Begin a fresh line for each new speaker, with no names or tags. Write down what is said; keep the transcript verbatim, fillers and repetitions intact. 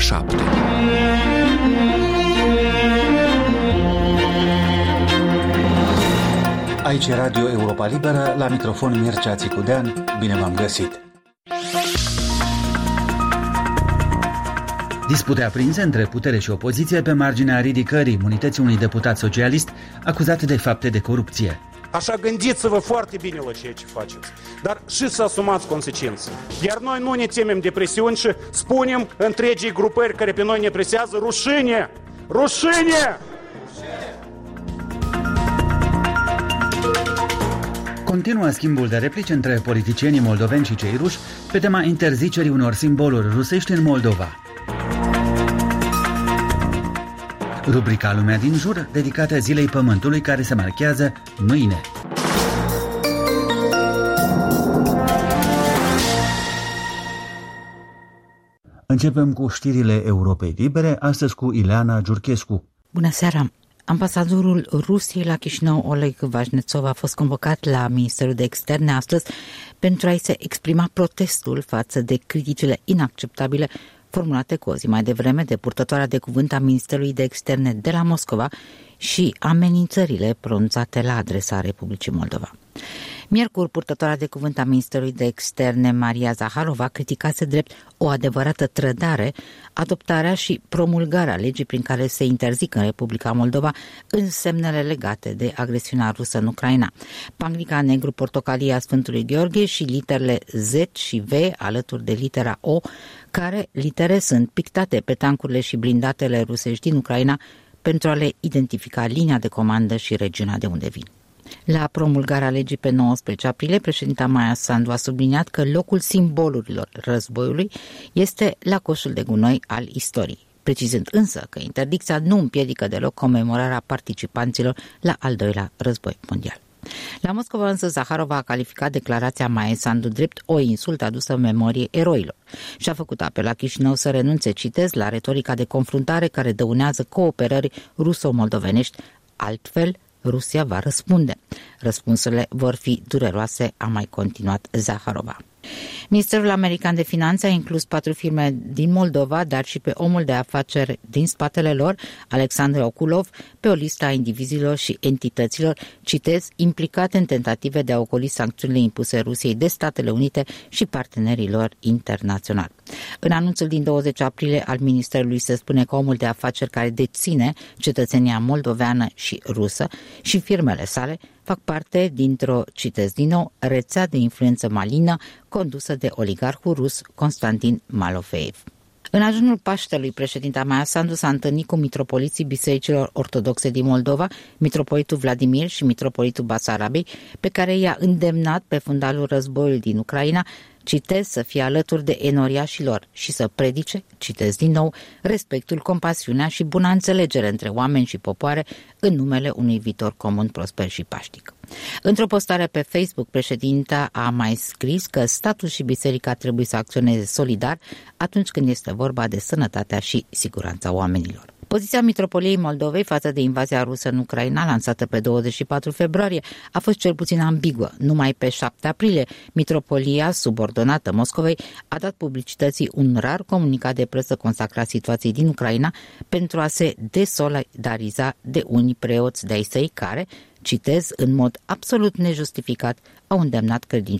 șapte.
Aici e Radio Europa Liberă, la microfon Mircea Țicudean. Bine v-am găsit! Dispute aprinse între putere și opoziție pe marginea ridicării imunității unui deputat socialist acuzat de fapte de corupție.
Așa gândiți-vă foarte bine la ceea ce faceți, dar și să asumați consecințe. Iar noi nu ne temem de presiuni și spunem întregii grupări care pe noi ne presează rușine! Rușine!
Continuă schimbul de replici între politicienii moldoveni și cei ruși pe tema interzicerii unor simboluri rusești în Moldova. Rubrica Lumea din jur, dedicată Zilei Pământului, care se marchează mâine. Începem cu știrile Europei Libere, astăzi cu Ileana Giurchescu.
Bună seara! Ambasadorul Rusiei la Chișinău, Oleg Vazhnetsov, a fost convocat la Ministerul de Externe astăzi pentru a-i se exprima protestul față de criticile inacceptabile formulate cu o zi mai devreme de purtătoarea de cuvânt a Ministerului de Externe de la Moscova și amenințările pronunțate la adresa Republicii Moldova. Miercuri, purtătoarea de cuvânt a Ministerului de Externe, Maria Zaharova, criticase drept o adevărată trădare adoptarea și promulgarea legii prin care se interzic în Republica Moldova însemnele legate de agresiunea rusă în Ucraina. Panglica negru-portocalie a Sfântului Gheorghe și literele Z și V alături de litera O, care litere sunt pictate pe tancurile și blindatele rusești din Ucraina pentru a le identifica linia de comandă și regiunea de unde vin. La promulgarea legii pe nouăsprezece aprilie, președinta Maia Sandu a subliniat că locul simbolurilor războiului este la coșul de gunoi al istoriei, precizând însă că interdicția nu împiedică deloc comemorarea participanților la al doilea război mondial. La Moscova însă Zaharova a calificat declarația Maia Sandu drept o insultă adusă memoriei eroilor și a făcut apel la Chișinău să renunțe, citez, la retorica de confruntare care dăunează cooperării ruso-moldovenești, altfel Rusia va răspunde. Răspunsurile vor fi dureroase, a mai continuat Zaharova. Ministerul American de Finanțe a inclus patru firme din Moldova, dar și pe omul de afaceri din spatele lor, Alexandru Oculov, pe o listă a indivizilor și entităților, citez, implicate în tentative de a ocoli sancțiunile impuse Rusiei de Statele Unite și partenerilor internaționali. În anunțul din douăzeci aprilie al Ministerului se spune că omul de afaceri care deține cetățenia moldoveană și rusă și firmele sale fac parte dintr-o, citez din nou, rețea de influență malignă condusă de oligarhul rus Constantin Malofeev. În ajunul Paștelui, președinta Maia Sandu s-a întâlnit cu mitropoliții bisericilor ortodoxe din Moldova, mitropolitul Vladimir și mitropolitul Basarabiei, pe care i-a îndemnat pe fundalul războiului din Ucraina, citez, să fie alături de enoriașilor și să predice, citez din nou, respectul, compasiunea și buna înțelegere între oameni și popoare în numele unui viitor comun, prosper și paștic. Într-o postare pe Facebook, președinta a mai scris că statul și biserica trebuie să acționeze solidar atunci când este vorba de sănătatea și siguranța oamenilor. Poziția Mitropoliei Moldovei față de invazia rusă în Ucraina, lansată pe douăzeci și patru februarie, a fost cel puțin ambiguă. Numai pe șapte aprilie, Mitropolia, subordonată Moscovei, a dat publicității un rar comunicat de presă consacrat situației din Ucraina pentru a se desolidariza de unii preoți de-ai săi care, citez, în mod absolut nejustificat, au îndemnat credincioșii